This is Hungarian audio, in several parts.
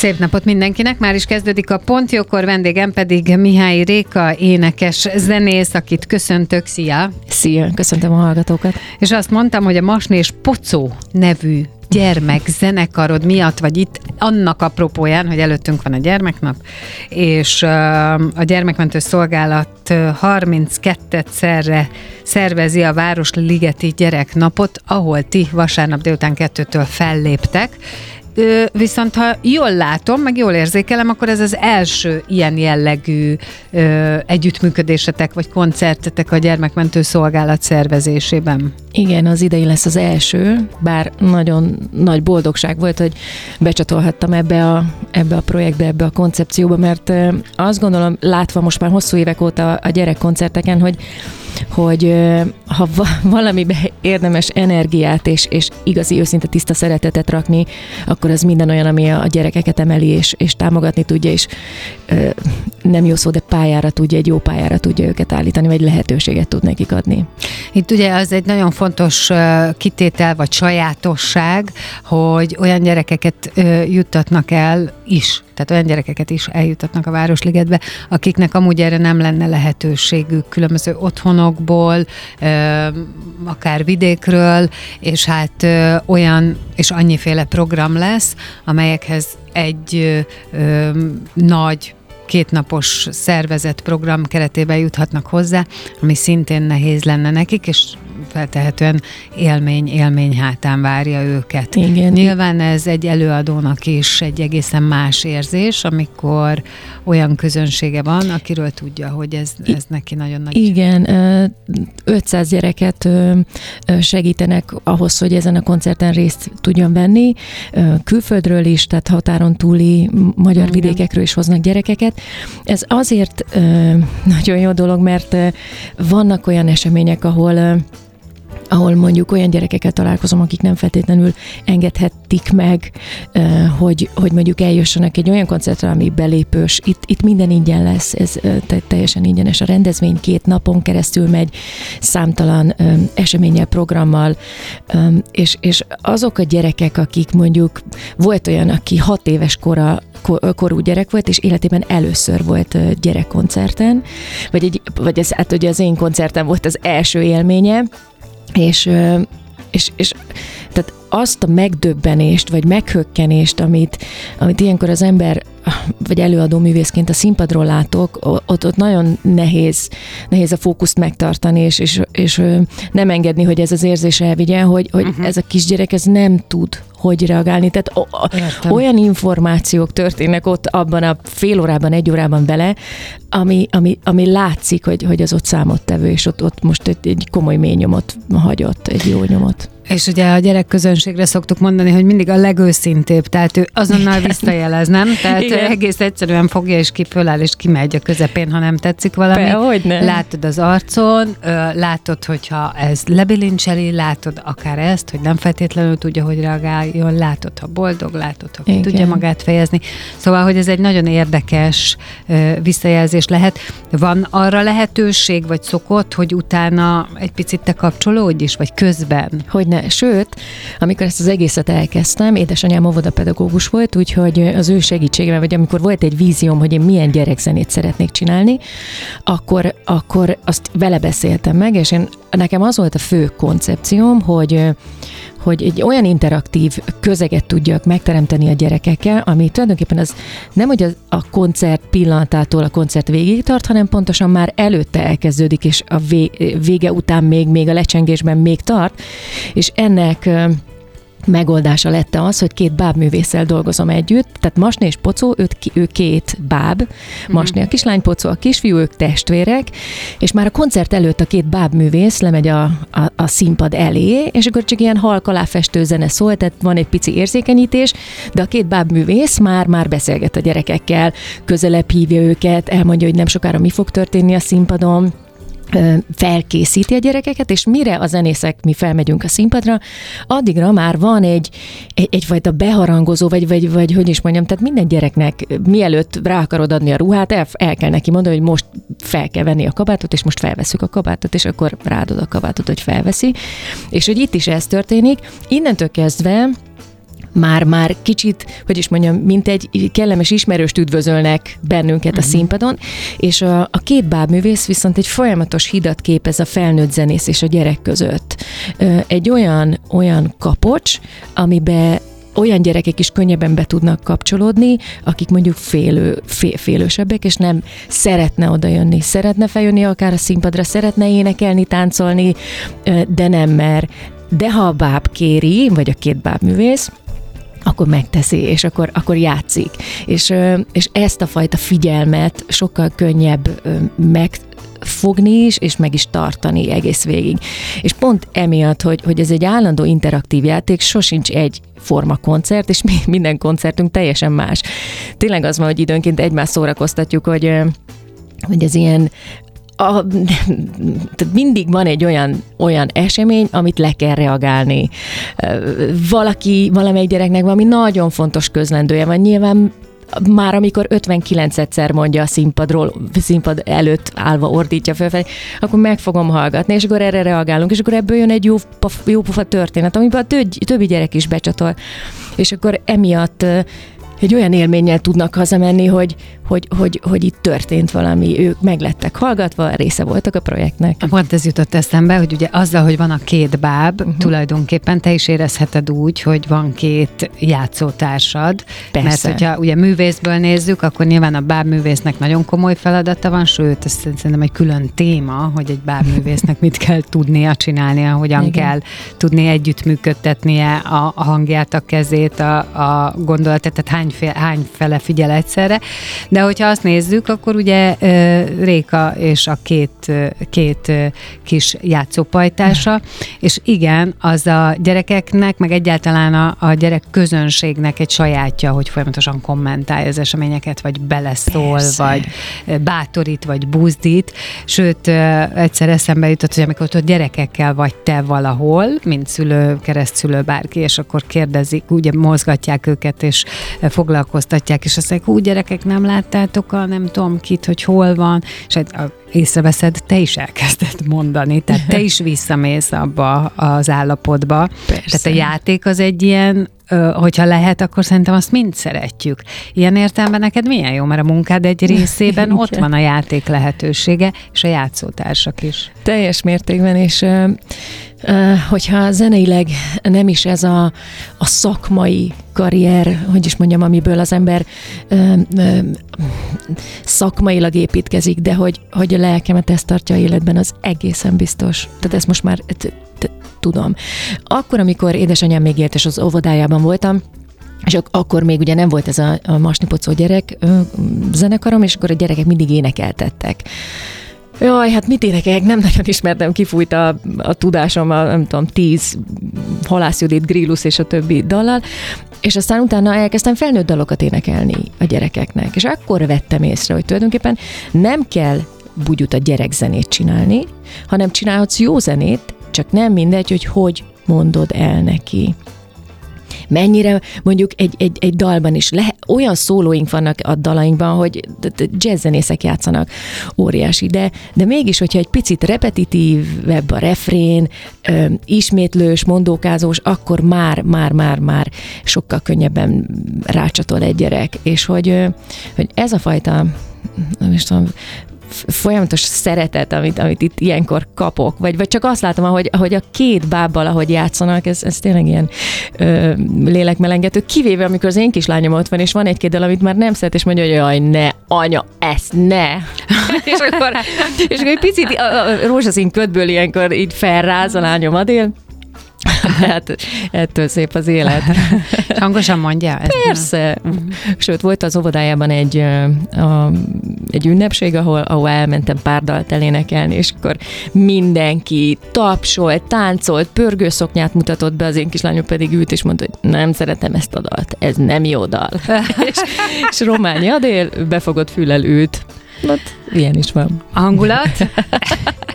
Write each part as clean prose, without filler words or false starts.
Szép napot mindenkinek, már is kezdődik a Pontjókor, vendégem pedig Mihály Réka, énekes zenész, akit köszöntök, szia! Szia, köszöntöm a hallgatókat! És azt mondtam, hogy a Masné és Pocó nevű gyermekzenekarod miatt vagy itt, annak apropóján, hogy előttünk van a gyermeknap, és a Gyermekmentő Szolgálat 32-szerre szervezi a Városligeti Gyereknapot, ahol ti vasárnap délután 2-től felléptek. Viszont ha jól látom, meg jól érzékelem, akkor ez az első ilyen jellegű együttműködésetek vagy koncertetek a Gyermekmentő Szolgálat szervezésében. Igen, az idei lesz az első, bár nagyon nagy boldogság volt, hogy becsatolhattam ebbe a projektbe, ebbe a koncepcióba, mert azt gondolom, látva most már hosszú évek óta a gyerekkoncerteken, hogy ha valamibe érdemes energiát és igazi, őszinte, tiszta szeretetet rakni, akkor az minden olyan, ami a gyerekeket emeli és támogatni tudja, és nem jó szó, de egy jó pályára tudja őket állítani, vagy lehetőséget tud nekik adni. Itt ugye az egy nagyon fontos kitétel, vagy sajátosság, hogy olyan gyerekeket juttatnak el is, tehát olyan gyerekeket is eljutatnak a Városligetbe, akiknek amúgy erre nem lenne lehetőségük különböző otthonokból, akár vidékről, és hát olyan és annyiféle program lesz, amelyekhez egy nagy kétnapos szervezett program keretében juthatnak hozzá, ami szintén nehéz lenne nekik, és feltehetően élmény hátán várja őket. Igen. Nyilván ez egy előadónak is egy egészen más érzés, amikor olyan közönsége van, akiről tudja, hogy ez neki nagyon nagy. Igen, 500 gyereket segítenek ahhoz, hogy ezen a koncerten részt tudjon venni. Külföldről is, tehát határon túli magyar vidékekről is hoznak gyerekeket. Ez azért nagyon jó dolog, mert vannak olyan események, ahol mondjuk olyan gyerekekkel találkozom, akik nem feltétlenül engedhetik meg, hogy mondjuk eljussanak egy olyan koncertre, ami belépős. Itt minden ingyen lesz, ez teljesen ingyenes. A rendezvény 2 napon keresztül megy, számtalan eseménnyel, programmal, és azok a gyerekek, akik mondjuk volt olyan, aki 6 éves korú gyerek volt, és életében először volt gyerekkoncerten, vagy ez hát ugye az én koncertem volt az első élménye, és tehát azt a megdöbbenést, vagy meghökkenést, amit ilyenkor az ember, vagy előadó művészként a színpadról látok, ott nagyon nehéz a fókuszt megtartani, és nem engedni, hogy ez az érzés elvigyen, hogy ez a kisgyerek ez nem tud hogy reagálni. Tehát olyan információk történnek ott abban a fél órában, 1 órában vele, ami látszik, hogy az ott számottevő, és ott most egy komoly mély nyomot hagyott, egy jó nyomot. És ugye a gyerekközönségre szoktuk mondani, hogy mindig a legőszintébb, tehát ő azonnal visszajelez, nem? Tehát ő egész egyszerűen fogja és föláll és kimegy a közepén, ha nem tetszik valami. Hogyne. Látod az arcon, látod, hogyha ez lebilincseli, látod akár ezt, hogy nem feltétlenül tudja, hogy reagáljon, látod, ha boldog, látod, ha ki tudja magát fejezni. Szóval, hogy ez egy nagyon érdekes visszajelzés lehet. Van arra lehetőség, vagy szokott, hogy utána egy picit te kapcsolódj is, vagy közben? Hogyne. Sőt, amikor ezt az egészet elkezdtem, édesanyám óvodapedagógus volt, úgyhogy az ő segítségével, vagy amikor volt egy vízióm, hogy én milyen gyerekzenét szeretnék csinálni, akkor azt vele beszéltem meg, és nekem az volt a fő koncepcióm, hogy egy olyan interaktív közeget tudjak megteremteni a gyerekekkel, ami tulajdonképpen az nem, hogy a koncert pillanatától a koncert végig tart, hanem pontosan már előtte elkezdődik, és a vége után még a lecsengésben még tart, és ennek megoldása lett az, hogy 2 bábművésszel dolgozom együtt, tehát Masné és Pocó, ő 2 báb, Masné a kislány, Pocó a kisfiú, ők testvérek, és már a koncert előtt a 2 bábművész lemegy a színpad elé, és akkor csak ilyen halk aláfestő zene szól, tehát van egy pici érzékenyítés, de a 2 bábművész már beszélget a gyerekekkel, közelebb hívja őket, elmondja, hogy nem sokára mi fog történni a színpadon, felkészíti a gyerekeket, és mire a zenészek mi felmegyünk a színpadra, addigra már van egyfajta beharangozó, vagy hogy is mondjam, tehát minden gyereknek mielőtt rá akarod adni a ruhát, el kell neki mondani, hogy most fel kell venni a kabátot, és most felveszük a kabátot, és akkor ráadod a kabátot, hogy felveszi. És hogy itt is ez történik. Innentől kezdve már kicsit, hogy is mondjam, mint egy kellemes ismerőst üdvözölnek bennünket a színpadon, és a két bábművész viszont egy folyamatos hidat képez a felnőtt zenész és a gyerek között. Egy olyan kapocs, amiben olyan gyerekek is könnyebben be tudnak kapcsolódni, akik mondjuk félősebbek, és nem szeretne odajönni, szeretne feljönni akár a színpadra, szeretne énekelni, táncolni, de nem mer. De ha a báb kéri, vagy a két bábművész, akkor megteszi, és akkor játszik. És ezt a fajta figyelmet sokkal könnyebb megfogni is, és meg is tartani egész végig. És pont emiatt, hogy ez egy állandó interaktív játék, sosincs egy forma koncert, és minden koncertünk teljesen más. Tényleg az van, hogy időnként egymást szórakoztatjuk, hogy ez ilyen tehát mindig van egy olyan esemény, amit le kell reagálni. Valamelyik gyereknek valami nagyon fontos közlendője van, nyilván már amikor 59-szer mondja a színpad előtt állva ordítja fölfelé, akkor meg fogom hallgatni, és akkor erre reagálunk, és akkor ebből jön egy jó pofa történet, amiben a többi gyerek is becsatol. És akkor emiatt egy olyan élménnyel tudnak hazamenni, hogy itt történt valami, ők meglettek hallgatva, része voltak a projektnek. Pont ez jutott eszembe, hogy ugye azzal, hogy van a két báb, tulajdonképpen te is érezheted úgy, hogy van két játszótársad. Persze. Mert hogyha ugye művészből nézzük, akkor nyilván a bábművésznek nagyon komoly feladata van, sőt, ez szerintem egy külön téma, hogy egy bábművésznek mit kell tudnia csinálnia, hogyan kell tudni együttműködtetnie a hangját, a kezét, a gondolatot, tehát hányfele figyel egyszerre. De hogyha azt nézzük, akkor ugye Réka és a két kis játszópajtása, és igen, az a gyerekeknek, meg egyáltalán a gyerek közönségnek egy sajátja, hogy folyamatosan kommentálja az eseményeket, vagy beleszól, persze, vagy bátorít, vagy buzdít. Sőt, egyszer eszembe jutott, hogy amikor ott gyerekekkel vagy te valahol, mint szülő, keresztszülő, bárki, és akkor kérdezik, ugye mozgatják őket, és foglalkoztatják, és azt mondják, gyerekek, nem láttátok a nem tudom kit, hogy hol van, és észreveszed, te is elkezded mondani, tehát te is visszamész abba az állapotba. Persze. Tehát a játék az egy ilyen, hogyha lehet, akkor szerintem azt mind szeretjük. Ilyen értelemben neked milyen jó, mert a munkád egy részében ott van a játék lehetősége, és a játszótársak is. Teljes mértékben, és hogyha zeneileg nem is ez a szakmai karrier, hogy is mondjam, amiből az ember szakmailag építkezik, de hogy a lelkemet ezt tartja életben, az egészen biztos. Tehát ezt most már tudom. Akkor, amikor édesanyám még élt, és az óvodájában voltam, és akkor még ugye nem volt ez a Masnipocó gyerek zenekarom, és akkor a gyerekek mindig énekeltettek. Jaj, hát mit énekeljek? Nem nagyon ismertem, kifújt a tudásom, nem tudom, 10 Halász Judit, Grillus és a többi dallal, és aztán utána elkezdtem felnőtt dalokat énekelni a gyerekeknek, és akkor vettem észre, hogy tulajdonképpen nem kell bugyuta gyerekzenét csinálni, hanem csinálhatsz jó zenét, csak nem mindegy, hogy mondod el neki. Mennyire mondjuk egy dalban is olyan szólóink vannak a dalainkban, hogy jazzzenészek játszanak, óriási, de mégis, hogyha egy picit repetitívebb a refrén, ismétlős, mondókázós, akkor már sokkal könnyebben rácsatol egy gyerek, és hogy ez a fajta, nem is tudom, folyamatos szeretet, amit itt ilyenkor kapok, vagy csak azt látom, ahogy a két bábbal, ahogy játszanak, ez tényleg ilyen lélekmelengető, kivéve amikor az én kislányom ott van, és van egy-két dal, amit már nem szeret, és mondja, hogy jaj, ne, anya, ezt ne! és akkor egy picit a rózsaszín ködből ilyenkor így felráz a lányom Adél. Hát ettől szép az élet. Hangosan mondja? Persze. Sőt, volt az óvodájában egy ünnepség, ahol elmentem pár dalt elénekelni, és akkor mindenki tapsolt, táncolt, pörgőszoknyát mutatott be, az én kislányom pedig ült, és mondta, hogy nem szeretem ezt a dalt, ez nem jó dal. és Rományi Adél befogott füllel ült. Ilyen is van. A hangulat?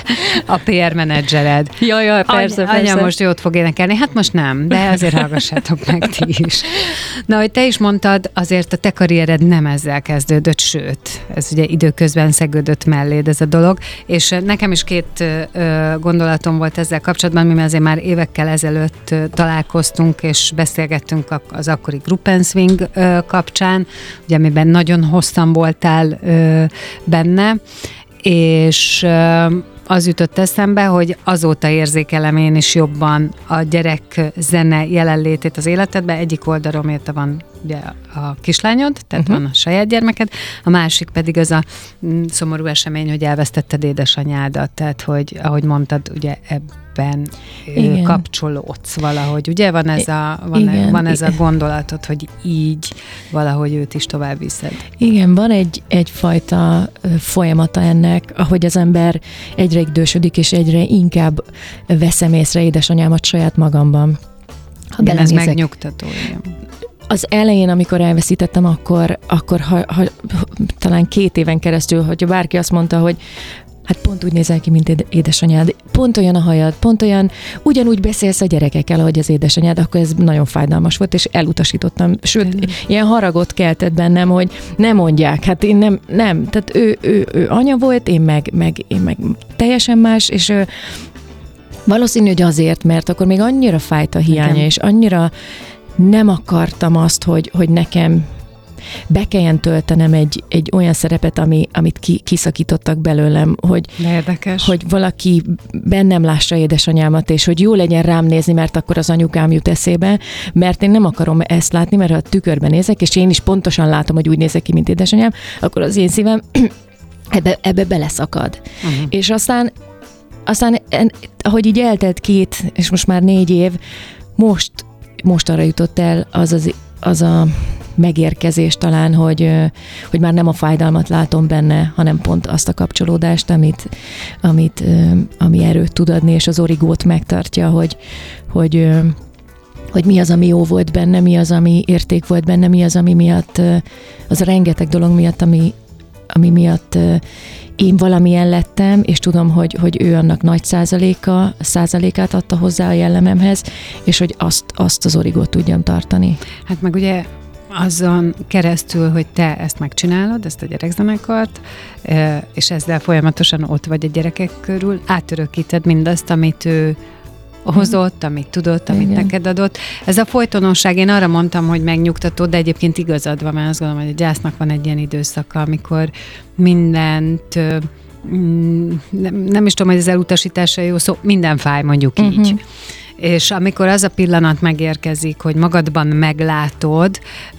A PR menedzsered. Jaj, persze. Anya most jót fog énekelni, hát most nem, de azért hallgassátok meg ti is. Na, hogy te is mondtad, azért a te karriered nem ezzel kezdődött, sőt, ez ugye időközben szegődött melléd ez a dolog, és nekem is két gondolatom volt ezzel kapcsolatban, mi azért már évekkel ezelőtt találkoztunk, és beszélgettünk az akkori Gruppenswing kapcsán, ugye amiben nagyon hosszan voltál benne, és az jutott eszembe, hogy azóta érzékelem én is jobban a gyerek zene jelenlétét az életedben. Egyik oldalról miért van ugye a kislányod, tehát van a saját gyermeked, a másik pedig az a szomorú esemény, hogy elvesztetted édesanyádat, tehát hogy ahogy mondtad, ugye ebben kapcsolódsz valahogy, ugye van ez a gondolatod, hogy így valahogy őt is tovább viszed. Igen, van egyfajta folyamata ennek, ahogy az ember egyre idősödik, és egyre inkább veszem észre édesanyámat saját magamban. Igen, ez megnyugtató. Az elején, amikor elveszítettem, akkor ha talán 2 éven keresztül, hogyha bárki azt mondta, hogy hát pont úgy nézel ki, mint édesanyád, pont olyan a hajad, pont olyan, ugyanúgy beszélsz a gyerekekkel, ahogy az édesanyád, akkor ez nagyon fájdalmas volt, és elutasítottam. Sőt, ilyen haragot keltett bennem, hogy ne mondják, hát én nem. Tehát ő anya volt, én meg teljesen más, és valószínű, hogy azért, mert akkor még annyira fájt a hiánya, és annyira nem akartam azt, hogy nekem be kelljen töltenem egy olyan szerepet, amit kiszakítottak belőlem, hogy valaki bennem lássa édesanyámat, és hogy jó legyen rám nézni, mert akkor az anyukám jut eszébe, mert én nem akarom ezt látni, mert ha a tükörben nézek, és én is pontosan látom, hogy úgy nézek ki, mint édesanyám, akkor az én szívem ebbe beleszakad. És aztán ahogy így eltelt 2, és most már 4 év, most arra jutott el az a megérkezés talán, hogy már nem a fájdalmat látom benne, hanem pont azt a kapcsolódást, ami erőt tud adni, és az origót megtartja, hogy mi az, ami jó volt benne, mi az, ami érték volt benne, mi az, ami miatt, az a rengeteg dolog miatt, ami miatt én valamilyen lettem, és tudom, hogy ő annak nagy százalékát adta hozzá a jellememhez, és hogy azt az origót tudjam tartani. Hát meg ugye azon keresztül, hogy te ezt megcsinálod, ezt a gyerekzenekart, és ezzel folyamatosan ott vagy a gyerekek körül, átörökíted mindazt, amit ő hozott, amit tudott, amit neked adott. Ez a folytonosság, én arra mondtam, hogy megnyugtató, de egyébként igazad van, mert azt gondolom, hogy a gyásznak van egy ilyen időszaka, amikor mindent, nem is tudom, hogy az elutasítása jó szó, minden fáj, mondjuk így. És amikor az a pillanat megérkezik, hogy magadban meglátod,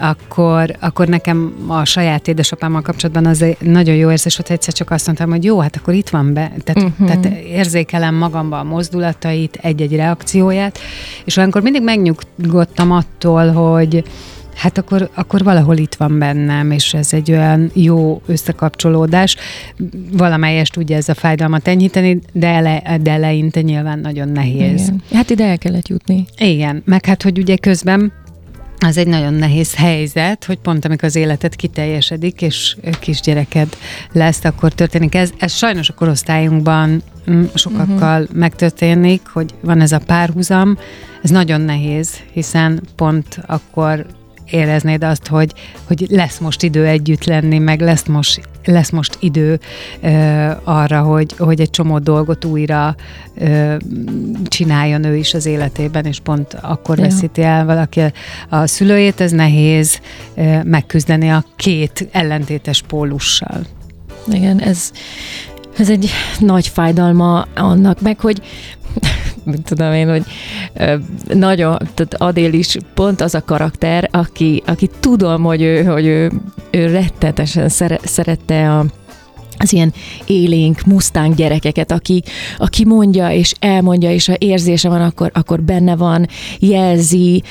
akkor nekem a saját édesapámmal kapcsolatban az nagyon jó érzés, hogy egyszer csak azt mondtam, hogy jó, hát akkor itt van be, tehát érzékelem magamban a mozdulatait, egy-egy reakcióját, és olyankor mindig megnyugodtam attól, hogy hát akkor valahol itt van bennem, és ez egy olyan jó összekapcsolódás. Valamelyest ugye ez a fájdalmat enyhíteni, de eleinte nyilván nagyon nehéz. Igen. Hát ide el kellett jutni. Igen, meg hát, hogy ugye közben az egy nagyon nehéz helyzet, hogy pont amikor az életed kiteljesedik, és kisgyereked lesz, akkor történik ez. Ez sajnos a korosztályunkban sokakkal megtörténik, hogy van ez a párhuzam. Ez nagyon nehéz, hiszen pont akkor éreznéd azt, hogy lesz most idő együtt lenni, meg lesz most idő arra, hogy egy csomó dolgot újra csináljon ő is az életében, és pont akkor veszíti el valaki a szülőjét, ez nehéz megküzdeni a 2 ellentétes pólussal. Igen, ez egy nagy fájdalma annak, meg hogy tudom én, hogy nagyon, tehát Adél is pont az a karakter, aki tudom, hogy ő rettenetesen szerette az ilyen élénk, mustang gyerekeket, aki mondja és elmondja, és ha érzése van, akkor benne van, jelzi.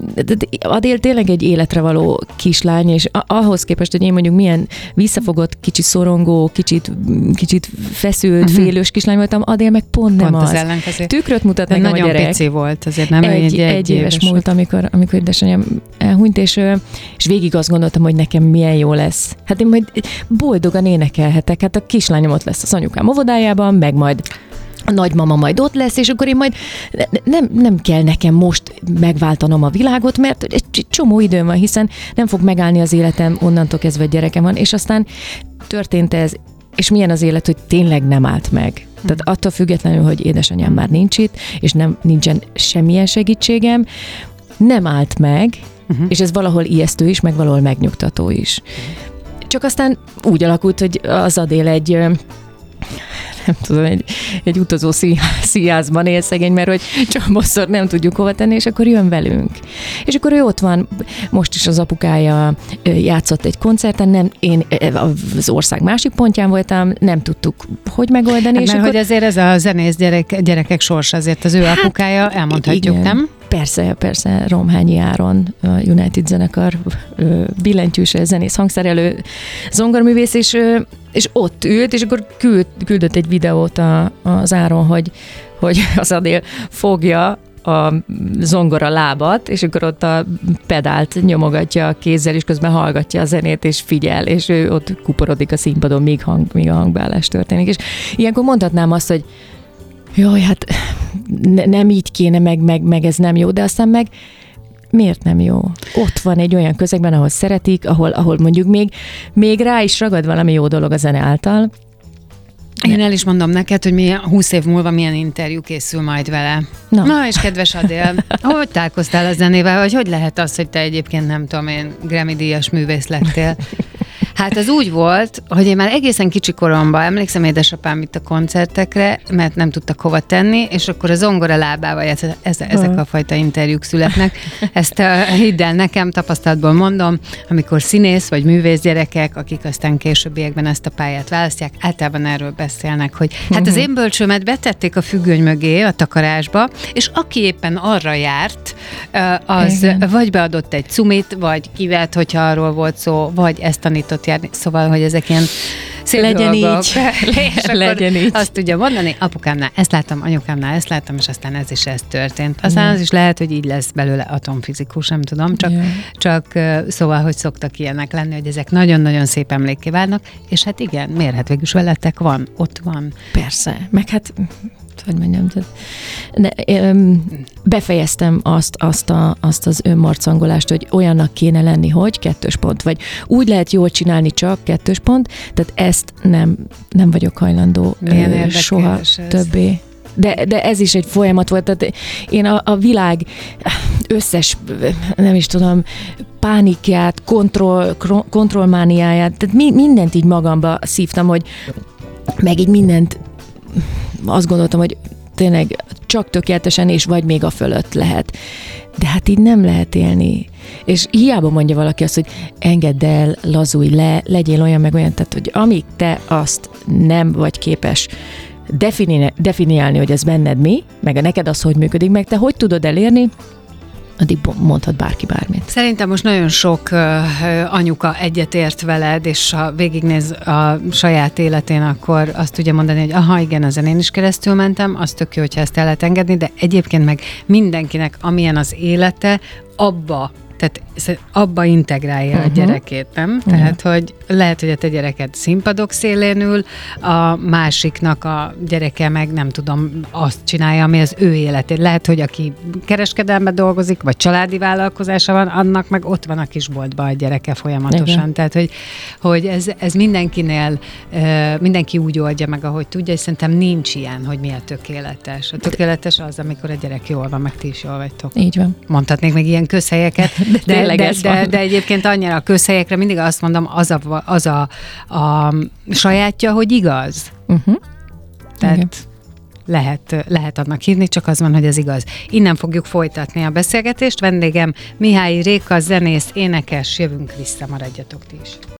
Adél tényleg egy életre való kislány, és ahhoz képest, hogy én mondjuk milyen visszafogott, kicsit szorongó, kicsit feszült, félős kislány voltam, Adél meg pont nem az. Tükröt mutat nekem a gyerek. Nagyon pici volt, azért nem egy éves múlt, amikor édesanyám elhunyt, és végig azt gondoltam, hogy nekem milyen jó lesz. Hát én majd boldogan énekelhetek, hát a kislányom ott lesz az anyukám óvodájában, meg majd a nagymama majd ott lesz, és akkor én majd nem kell nekem most megváltanom a világot, mert egy csomó időm van, hiszen nem fog megállni az életem, onnantól kezdve a gyerekem van, és aztán történt ez, és milyen az élet, hogy tényleg nem állt meg. Tehát attól függetlenül, hogy édesanyám már nincs itt, és nincsen semmilyen segítségem, nem állt meg, és ez valahol ijesztő is, meg valahol megnyugtató is. Csak aztán úgy alakult, hogy az Adél nem tudom, egy utazó színházban él szegény, mert hogy csomószor nem tudjuk hova tenni, és akkor jön velünk. És akkor ő ott van, most is az apukája játszott egy koncerten, én az ország másik pontján voltam, nem tudtuk, hogy megoldani. Hát, mert akkor... hogy azért ez a zenész gyerekek sorsa, azért az ő apukája, elmondhatjuk, igen. Nem? Persze, Romhányi Áron, a United zenekar billentyűs zenész, hangszerelő, zongorművész, és ott ült, és akkor küldött egy videót az Áron, hogy az Adél fogja a zongora lábat, és akkor ott a pedált nyomogatja a kézzel, és közben hallgatja a zenét, és figyel, és ő ott kuporodik a színpadon, míg a hangbeállás történik. És ilyenkor mondhatnám azt, hogy jaj, hát nem így kéne, meg ez nem jó, de aztán meg miért nem jó? Ott van egy olyan közegben, ahol szeretik, ahol mondjuk még rá is ragad valami jó dolog a zene által. Én el is mondom neked, hogy 20 év múlva milyen interjú készül majd vele. Na és kedves Adél, hogy találkoztál a zenével, vagy hogy lehet az, hogy te egyébként nem tudom én, Grammy-díjas művész lettél? Hát az úgy volt, hogy én már egészen kicsi koromban emlékszem édesapám itt a koncertekre, mert nem tudtak hova tenni, és akkor a zongora lábával ezek a fajta interjúk születnek. Ezt hidd el nekem, tapasztalatból mondom, amikor színész vagy művész gyerekek, akik aztán későbbiekben ezt a pályát választják, általában erről beszélnek, hogy hát az én bölcsőmet betették a függöny mögé, a takarásba, és aki éppen arra járt, az vagy beadott egy cumit, vagy kivett, hogyha arról volt szó, vagy ezt tanított járni. Szóval, hogy ezek ilyen szép legyen dolgok. És legyen így. Azt tudja mondani, apukámnál ezt láttam, anyukámnál ezt láttam, és aztán ez történt. Aztán az is lehet, hogy így lesz belőle atomfizikus, nem tudom, csak szóval, hogy szoktak ilyenek lenni, hogy ezek nagyon-nagyon szép emlékké válnak, és hát igen, miért végül is veletek van, ott van. Persze, meg hát hogy mondjam, befejeztem azt az önmarcangolást, hogy olyannak kéne lenni, hogy 2 pont, vagy úgy lehet jól csinálni csak 2 pont, tehát ezt nem vagyok hajlandó soha többé. De ez is egy folyamat volt, tehát én a világ összes, nem is tudom, pánikját, kontrollmániáját, tehát mindent így magamba szívtam, hogy meg így mindent azt gondoltam, hogy tényleg csak tökéletesen, és vagy még a fölött lehet. De hát így nem lehet élni. És hiába mondja valaki azt, hogy engedd el, lazulj le, legyél olyan meg olyan, tehát hogy amíg te azt nem vagy képes definiálni, hogy ez benned mi, meg neked az, hogy működik, meg te hogy tudod elérni, addig mondhat bárki bármit. Szerintem most nagyon sok anyuka egyetért veled, és ha végignéz a saját életén, akkor azt tudja mondani, hogy aha, igen, ezen én is keresztül mentem, az tök jó, hogyha ezt el lehet engedni, de egyébként meg mindenkinek, amilyen az élete, abba integrálja a gyerekét, nem? Tehát, hogy lehet, hogy a te gyereked színpadok szélén ül, a másiknak a gyereke meg nem tudom, azt csinálja, ami az ő életét. Lehet, hogy aki kereskedelmben dolgozik, vagy családi vállalkozása van, annak meg ott van a kisboltban a gyereke folyamatosan. Igen. Tehát, hogy ez mindenkinél, mindenki úgy oldja meg, ahogy tudja, és szerintem nincs ilyen, hogy mi a tökéletes. A tökéletes az, amikor a gyerek jól van, meg ti is jól vagytok. Így van. Mondhatnék még ilyen közhelyeket, de egyébként annyira a közhelyekre mindig azt mondom, az a sajátja, hogy igaz. Tehát lehet annak hívni, csak az van, hogy ez igaz. Innen fogjuk folytatni a beszélgetést. Vendégem Mihály Réka, zenész, énekes, jövünk vissza, maradjatok ti is.